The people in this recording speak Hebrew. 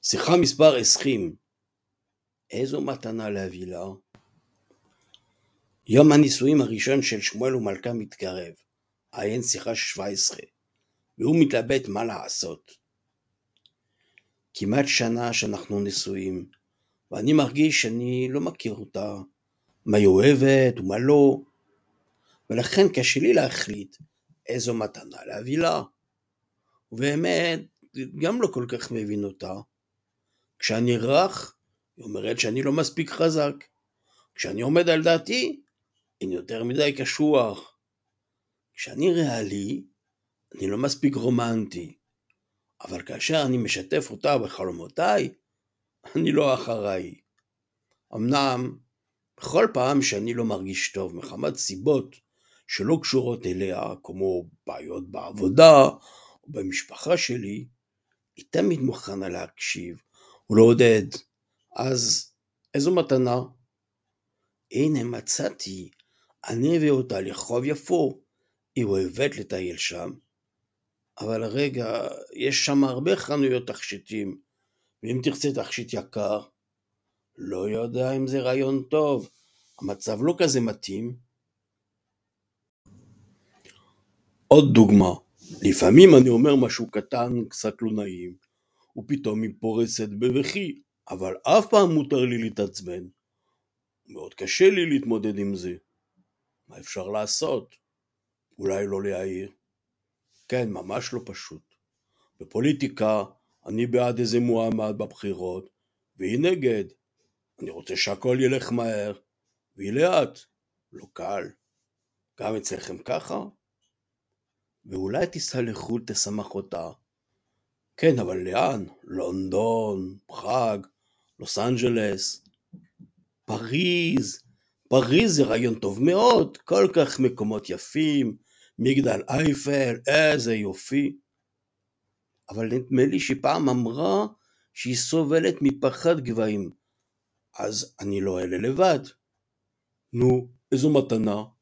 שיחה מספר 20. איזו מתנה להביא לה? יום הנישואים הראשון של שמואל ומלכה מתקרב. עיין שיחה 17. והוא מתלבט מה לעשות. כמעט שנה שאנחנו נשואים, ואני מרגיש שאני לא מכיר אותה, מה היא אוהבת ומה לא, ולכן קשה לי להחליט איזו מתנה להביא לה. ובאמת, גם לא כל כך מבין אותה. כשאני רך, היא אומרת שאני לא מספיק חזק. כשאני עומד על דעתי, אין יותר מדי קשוח. כשאני ריאלי, אני לא מספיק רומנטי. אבל כאשר אני משתף אותה בחלומותיי, אני לא אחריי. אמנם, בכל פעם שאני לא מרגיש טוב מחמת סיבות שלא קשורות אליה, כמו בעיות בעבודה או במשפחה שלי, היא תמיד מוכנה להקשיב ולעודד. אז איזו מתנה? הנה מצאתי, אני אביא אותה לחוב יפו, היא אוהבת לטייל שם. אבל רגע, יש שם הרבה חנויות תכשיטים, ואם תרצה תכשיט יקר, לא יודע אם זה רעיון טוב, המצב לא כזה מתאים. עוד דוגמה, לפעמים אני אומר משהו קטן, קצת לא נעים, ופתאום היא פורצת בבכי, אבל אף פעם מותר לי להתעצבן. מאוד קשה לי להתמודד עם זה. מה אפשר לעשות? אולי לא להעיר. כן, ממש לא פשוט. בפוליטיקה אני בעד איזה מועמד בבחירות, והיא נגד. אני רוצה שהכל ילך מהר, והיא לאט. לא קל. גם אצלכם ככה? ואולי תיסע לחו"ל תשמח אותה. כן, אבל לאן? לונדון, פראג, לוס אנג'לס, פריז. פריז זה רעיון טוב מאוד, כל כך מקומות יפים, מגדל אייפל, איזה יופי. אבל נדמה לי שפעם אמרה שהיא סובלת מפחד גבהים. אז אני לא אלה לבד. נו, איזו מתנה?